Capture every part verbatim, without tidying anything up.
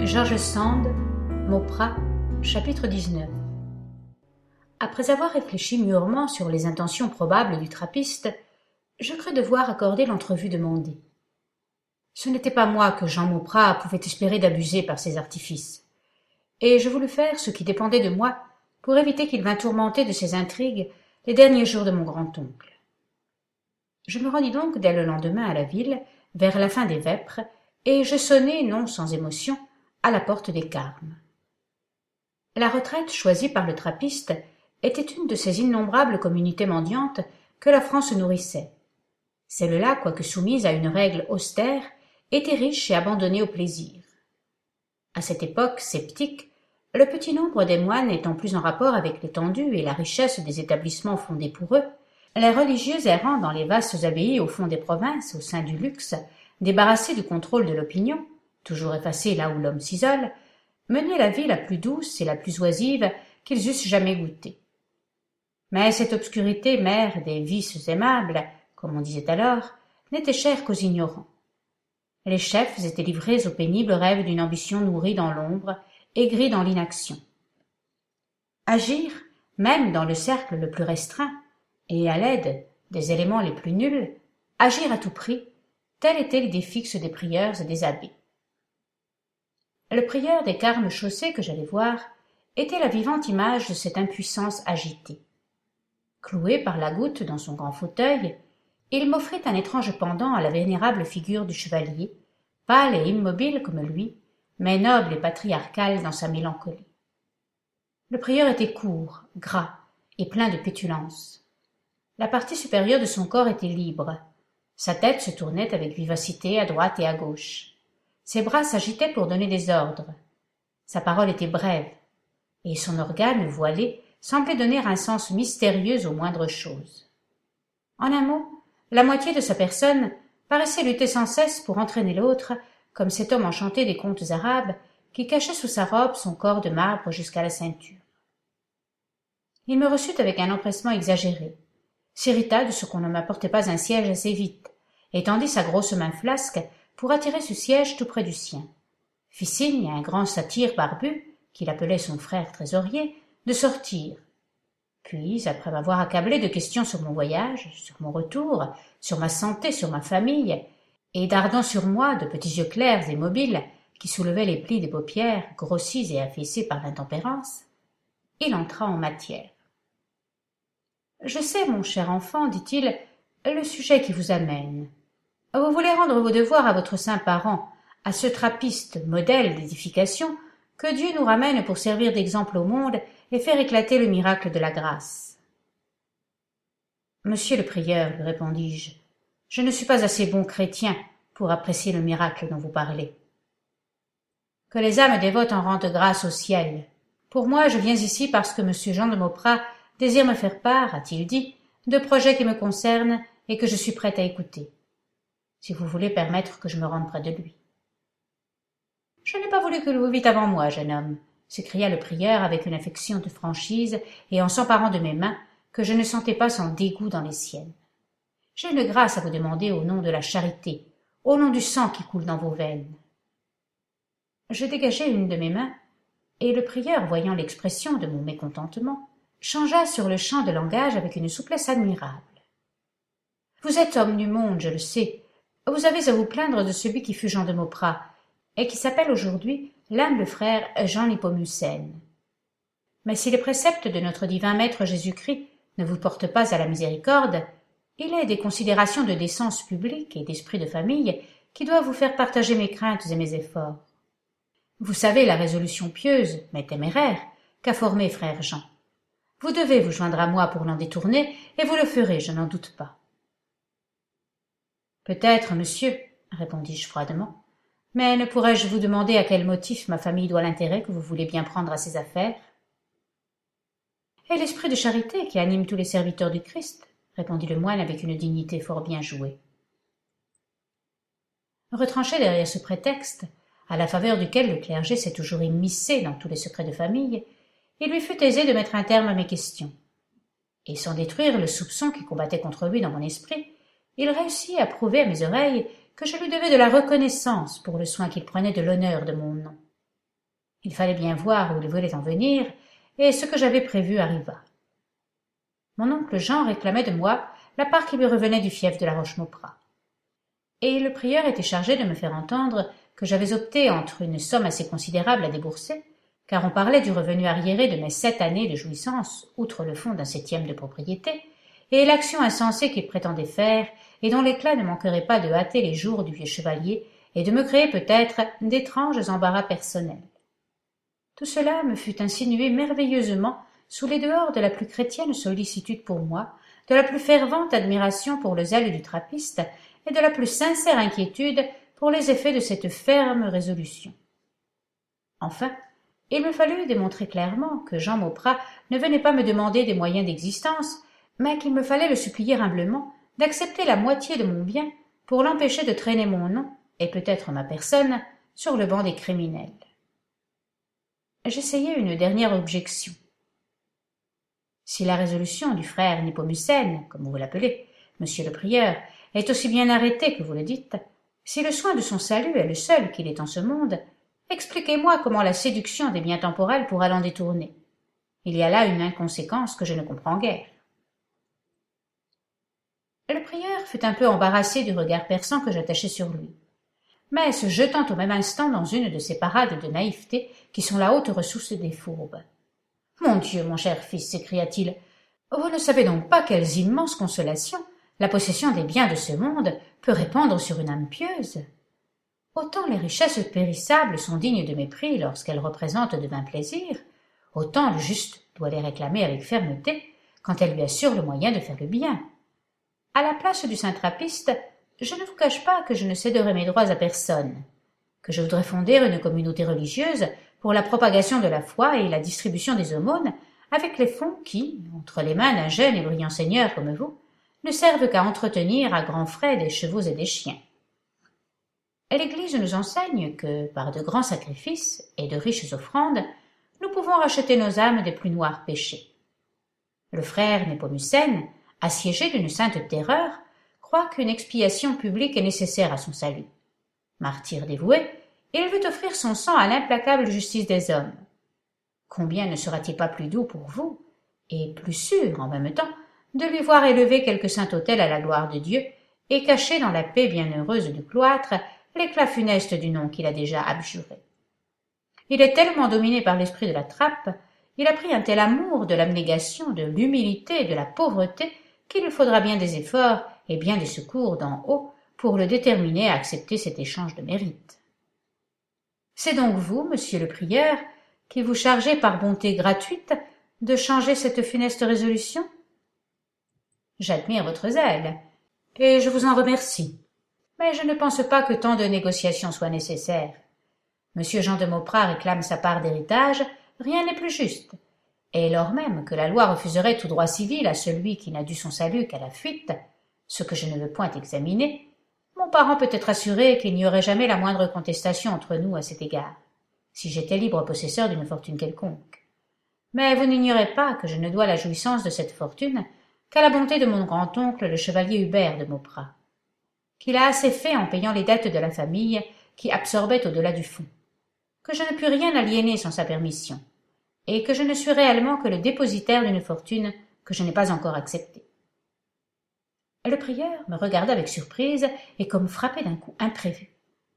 George Sand, Mauprat, chapitre dix-neuf. Après avoir réfléchi mûrement sur les intentions probables du trappiste, je crus devoir accorder l'entrevue demandée. Ce n'était pas moi que Jean Mauprat pouvait espérer d'abuser par ses artifices, et je voulus faire ce qui dépendait de moi pour éviter qu'il vînt tourmenter de ses intrigues les derniers jours de mon grand-oncle. Je me rendis donc dès le lendemain à la ville, vers la fin des vêpres, et je sonnai, non sans émotion, à la porte des Carmes. La retraite choisie par le trappiste était une de ces innombrables communautés mendiantes que la France nourrissait. Celle-là, quoique soumise à une règle austère, était riche et abandonnée au plaisir. À cette époque sceptique, le petit nombre des moines étant plus en rapport avec l'étendue et la richesse des établissements fondés pour eux, les religieux errant dans les vastes abbayes au fond des provinces, au sein du luxe, débarrassés du contrôle de l'opinion, toujours effacés là où l'homme s'isole, menaient la vie la plus douce et la plus oisive qu'ils eussent jamais goûtée. Mais cette obscurité mère des vices aimables, comme on disait alors, n'était chère qu'aux ignorants. Les chefs étaient livrés aux pénibles rêves d'une ambition nourrie dans l'ombre, aigrie dans l'inaction. Agir, même dans le cercle le plus restreint, et à l'aide des éléments les plus nuls, agir à tout prix, tel était l'idée fixe des prieurs et des abbés. Le prieur des Carmes chaussées que j'allais voir était la vivante image de cette impuissance agitée. Cloué par la goutte dans son grand fauteuil, il m'offrit un étrange pendant à la vénérable figure du chevalier, pâle et immobile comme lui, mais noble et patriarcal dans sa mélancolie. Le prieur était court, gras et plein de pétulance. La partie supérieure de son corps était libre. Sa tête se tournait avec vivacité à droite et à gauche. Ses bras s'agitaient pour donner des ordres. Sa parole était brève, et son organe voilé semblait donner un sens mystérieux aux moindres choses. En un mot, la moitié de sa personne paraissait lutter sans cesse pour entraîner l'autre, comme cet homme enchanté des contes arabes qui cachait sous sa robe son corps de marbre jusqu'à la ceinture. Il me reçut avec un empressement exagéré, s'irrita de ce qu'on ne m'apportait pas un siège assez vite, et tendit sa grosse main flasque pour attirer ce siège tout près du sien, fit signe à un grand satyre barbu, qu'il appelait son frère trésorier, de sortir. Puis, après m'avoir accablé de questions sur mon voyage, sur mon retour, sur ma santé, sur ma famille, et dardant sur moi de petits yeux clairs et mobiles qui soulevaient les plis des paupières grossis et affaissés par l'intempérance, il entra en matière. « Je sais, mon cher enfant, dit-il, le sujet qui vous amène. Vous voulez rendre vos devoirs à votre saint parent, à ce trappiste modèle d'édification que Dieu nous ramène pour servir d'exemple au monde et faire éclater le miracle de la grâce. »« Monsieur le prieur, lui répondis-je, je ne suis pas assez bon chrétien pour apprécier le miracle dont vous parlez. Que les âmes dévotes en rendent grâce au ciel. Pour moi, je viens ici parce que monsieur Jean de Mauprat désire me faire part, a-t-il dit, de projets qui me concernent et que je suis prête à écouter. Si vous voulez permettre que je me rende près de lui. »« Je n'ai pas voulu que vous vîtes avant moi, jeune homme, » s'écria le prieur avec une affection de franchise et en s'emparant de mes mains que je ne sentais pas sans dégoût dans les siennes. « J'ai une grâce à vous demander au nom de la charité, au nom du sang qui coule dans vos veines. » Je dégageai une de mes mains, et le prieur, voyant l'expression de mon mécontentement, changea sur le champ de langage avec une souplesse admirable. « Vous êtes homme du monde, je le sais. Vous avez à vous plaindre de celui qui fut Jean de Mauprat, et qui s'appelle aujourd'hui l'humble frère Jean Nepomucène. Mais si les préceptes de notre divin maître Jésus-Christ ne vous portent pas à la miséricorde, il est des considérations de décence publique et d'esprit de famille qui doivent vous faire partager mes craintes et mes efforts. Vous savez la résolution pieuse, mais téméraire, qu'a formée frère Jean. Vous devez vous joindre à moi pour l'en détourner, et vous le ferez, je n'en doute pas. »« Peut-être, monsieur, répondis-je froidement, mais ne pourrais-je vous demander à quel motif ma famille doit l'intérêt que vous voulez bien prendre à ses affaires ? » ?»« Et l'esprit de charité qui anime tous les serviteurs du Christ, » répondit le moine avec une dignité fort bien jouée. Retranché derrière ce prétexte, à la faveur duquel le clergé s'est toujours immiscé dans tous les secrets de famille, il lui fut aisé de mettre un terme à mes questions. Et sans détruire le soupçon qui combattait contre lui dans mon esprit, il réussit à prouver à mes oreilles que je lui devais de la reconnaissance pour le soin qu'il prenait de l'honneur de mon nom. Il fallait bien voir où il voulait en venir, et ce que j'avais prévu arriva. Mon oncle Jean réclamait de moi la part qui lui revenait du fief de la Roche-Mauprat. Et le prieur était chargé de me faire entendre que j'avais opté entre une somme assez considérable à débourser, car on parlait du revenu arriéré de mes sept années de jouissance, outre le fonds d'un septième de propriété, et l'action insensée qu'il prétendait faire, et dont l'éclat ne manquerait pas de hâter les jours du vieux chevalier, et de me créer peut-être d'étranges embarras personnels. Tout cela me fut insinué merveilleusement sous les dehors de la plus chrétienne sollicitude pour moi, de la plus fervente admiration pour le zèle du trappiste, et de la plus sincère inquiétude pour les effets de cette ferme résolution. Enfin, il me fallut démontrer clairement que Jean Mauprat ne venait pas me demander des moyens d'existence, mais qu'il me fallait le supplier humblement d'accepter la moitié de mon bien pour l'empêcher de traîner mon nom, et peut-être ma personne, sur le banc des criminels. J'essayai une dernière objection. Si la résolution du frère Népomucène, comme vous l'appelez, monsieur le prieur, est aussi bien arrêtée que vous le dites, si le soin de son salut est le seul qu'il ait en ce monde, expliquez-moi comment la séduction des biens temporels pourra l'en détourner. Il y a là une inconséquence que je ne comprends guère. Le prieur fut un peu embarrassé du regard perçant que j'attachai sur lui, mais se jetant au même instant dans une de ces parades de naïveté qui sont la haute ressource des fourbes. « Mon Dieu, mon cher fils, s'écria-t-il, vous ne savez donc pas quelles immenses consolations la possession des biens de ce monde peut répandre sur une âme pieuse. Autant les richesses périssables sont dignes de mépris lorsqu'elles représentent de vains plaisirs, autant le juste doit les réclamer avec fermeté quand elles lui assurent le moyen de faire le bien. À la place du saint trappiste, je ne vous cache pas que je ne céderai mes droits à personne, que je voudrais fonder une communauté religieuse pour la propagation de la foi et la distribution des aumônes, avec les fonds qui, entre les mains d'un jeune et brillant seigneur comme vous, ne servent qu'à entretenir à grands frais des chevaux et des chiens. L'Église nous enseigne que, par de grands sacrifices et de riches offrandes, nous pouvons racheter nos âmes des plus noirs péchés. Le frère Népomucène, assiégé d'une sainte terreur, croit qu'une expiation publique est nécessaire à son salut. Martyr dévoué, il veut offrir son sang à l'implacable justice des hommes. Combien ne sera-t-il pas plus doux pour vous, et plus sûr, en même temps, de lui voir élever quelque saint autel à la gloire de Dieu, et cacher dans la paix bienheureuse du cloître l'éclat funeste du nom qu'il a déjà abjuré. Il est tellement dominé par l'esprit de la trappe, il a pris un tel amour de l'abnégation, de l'humilité, de la pauvreté, qu'il lui faudra bien des efforts et bien des secours d'en haut pour le déterminer à accepter cet échange de mérite. C'est donc vous, monsieur le prieur, qui vous chargez par bonté gratuite de changer cette funeste résolution? J'admire votre zèle, et je vous en remercie, mais je ne pense pas que tant de négociations soient nécessaires. Monsieur Jean de Mauprat réclame sa part d'héritage, rien n'est plus juste, et lors même que la loi refuserait tout droit civil à celui qui n'a dû son salut qu'à la fuite, ce que je ne veux point examiner, mon parent peut être assuré qu'il n'y aurait jamais la moindre contestation entre nous à cet égard, si j'étais libre possesseur d'une fortune quelconque. Mais vous n'ignorez pas que je ne dois la jouissance de cette fortune qu'à la bonté de mon grand-oncle le chevalier Hubert de Mauprat, qu'il a assez fait en payant les dettes de la famille qui absorbaient au-delà du fond, que je ne puis rien aliéner sans sa permission, et que je ne suis réellement que le dépositaire d'une fortune que je n'ai pas encore acceptée. Le prieur me regarda avec surprise et comme frappé d'un coup imprévu.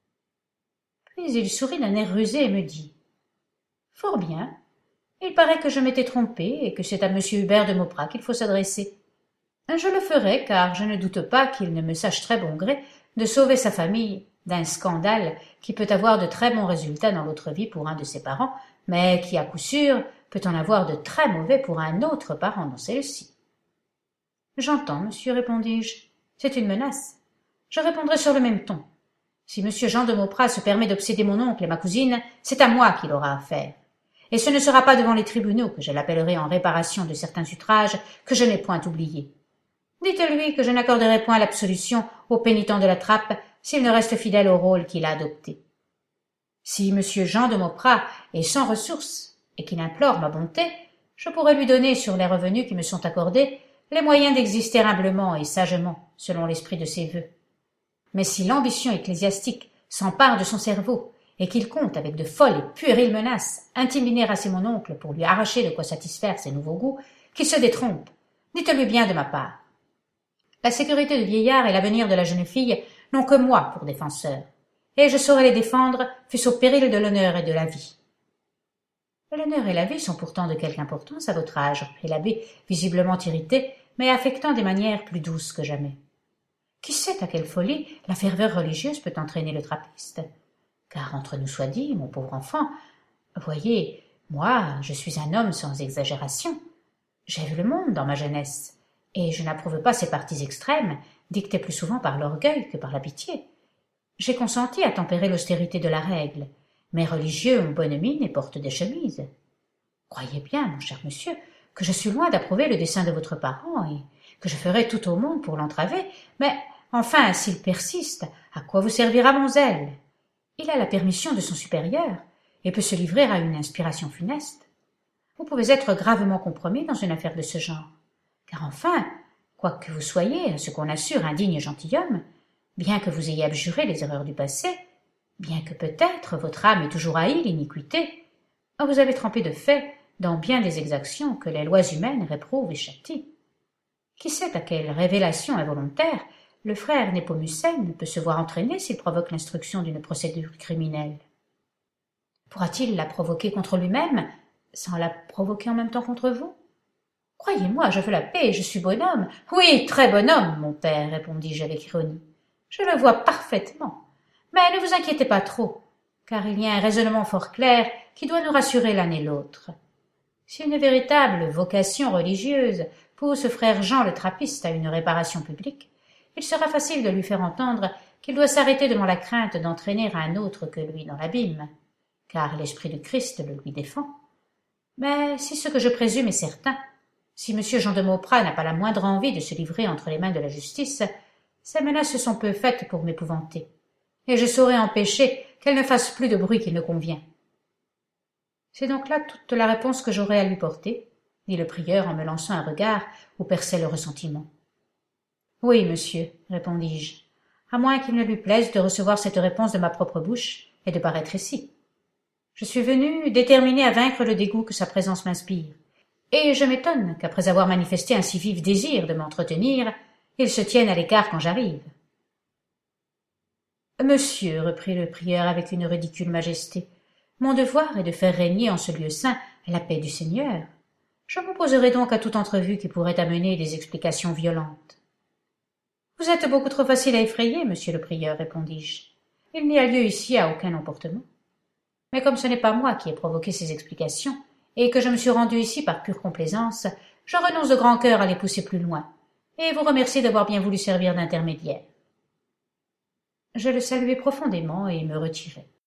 Puis il sourit d'un air rusé et me dit « Fort bien, il paraît que je m'étais trompé et que c'est à monsieur Hubert de Mauprat qu'il faut s'adresser. Je le ferai, car je ne doute pas qu'il ne me sache très bon gré de sauver sa famille d'un scandale qui peut avoir de très bons résultats dans l'autre vie pour un de ses parents, mais qui, à coup sûr, peut en avoir de très mauvais pour un autre parent dans celle-ci. » « J'entends, monsieur, répondis-je. C'est une menace. Je répondrai sur le même ton. Si monsieur Jean de Mauprat se permet d'obséder mon oncle et ma cousine, c'est à moi qu'il aura affaire. Et ce ne sera pas devant les tribunaux que je l'appellerai en réparation de certains outrages que je n'ai point oubliés. Dites-lui que je n'accorderai point l'absolution au pénitent de la trappe s'il ne reste fidèle au rôle qu'il a adopté. Si monsieur Jean de Mauprat est sans ressources et qu'il implore ma bonté, je pourrai lui donner sur les revenus qui me sont accordés les moyens d'exister humblement et sagement selon l'esprit de ses vœux. Mais si l'ambition ecclésiastique s'empare de son cerveau et qu'il compte, avec de folles et puériles menaces, intimider assez mon oncle pour lui arracher de quoi satisfaire ses nouveaux goûts, qu'il se détrompe. Dites-lui bien de ma part. La sécurité du vieillard et l'avenir de la jeune fille n'ont que moi pour défenseur, et je saurai les défendre, fût-ce au péril de l'honneur et de la vie. L'honneur et la vie sont pourtant de quelque importance à votre âge, reprit l'abbé, visiblement irrité, mais affectant des manières plus douces que jamais. Qui sait à quelle folie la ferveur religieuse peut entraîner le trappiste? Car, entre nous soit dit, mon pauvre enfant, voyez, moi, je suis un homme sans exagération. J'ai vu le monde dans ma jeunesse, et je n'approuve pas ces partis extrêmes, dictés plus souvent par l'orgueil que par la pitié. J'ai consenti à tempérer l'austérité de la règle. Mes religieux ont bonne mine et portent des chemises. Croyez bien, mon cher monsieur, que je suis loin d'approuver le dessein de votre parent, et que je ferai tout au monde pour l'entraver, mais, enfin, s'il persiste, à quoi vous servira mon zèle? Il a la permission de son supérieur, et peut se livrer à une inspiration funeste. Vous pouvez être gravement compromis dans une affaire de ce genre, car enfin, quoique vous soyez, à ce qu'on assure, un digne gentilhomme, bien que vous ayez abjuré les erreurs du passé, bien que peut-être votre âme ait toujours haï l'iniquité, vous avez trempé de fait dans bien des exactions que les lois humaines réprouvent et châtient. Qui sait à quelle révélation involontaire le frère Népomucène peut se voir entraîner s'il provoque l'instruction d'une procédure criminelle? Pourra-t-il la provoquer contre lui-même, sans la provoquer en même temps contre vous? Croyez-moi, je veux la paix, et je suis bonhomme. Oui, très bonhomme, mon père, répondis-je avec ironie. Je le vois parfaitement. Mais ne vous inquiétez pas trop, car il y a un raisonnement fort clair qui doit nous rassurer l'un et l'autre. Si une véritable vocation religieuse pousse frère Jean le trappiste à une réparation publique, il sera facile de lui faire entendre qu'il doit s'arrêter devant la crainte d'entraîner un autre que lui dans l'abîme, car l'esprit du Christ le lui défend. Mais si ce que je présume est certain, si M. Jean de Mauprat n'a pas la moindre envie de se livrer entre les mains de la justice, ces menaces sont peu faites pour m'épouvanter, et je saurai empêcher qu'elle ne fasse plus de bruit qu'il ne convient. C'est donc là toute la réponse que j'aurai à lui porter, dit le prieur en me lançant un regard où perçait le ressentiment. Oui, monsieur, répondis-je, à moins qu'il ne lui plaise de recevoir cette réponse de ma propre bouche et de paraître ici. Je suis venu déterminé à vaincre le dégoût que sa présence m'inspire, et je m'étonne qu'après avoir manifesté un si vif désir de m'entretenir, il se tienne à l'écart quand j'arrive. Monsieur, reprit le prieur avec une ridicule majesté, mon devoir est de faire régner en ce lieu saint la paix du Seigneur. Je m'opposerai donc à toute entrevue qui pourrait amener des explications violentes. Vous êtes beaucoup trop facile à effrayer, monsieur le prieur, répondis-je. Il n'y a lieu ici à aucun emportement. Mais comme ce n'est pas moi qui ai provoqué ces explications, et que je me suis rendu ici par pure complaisance, je renonce de grand cœur à les pousser plus loin, et vous remercie d'avoir bien voulu servir d'intermédiaire. Je le saluai profondément et me retirai.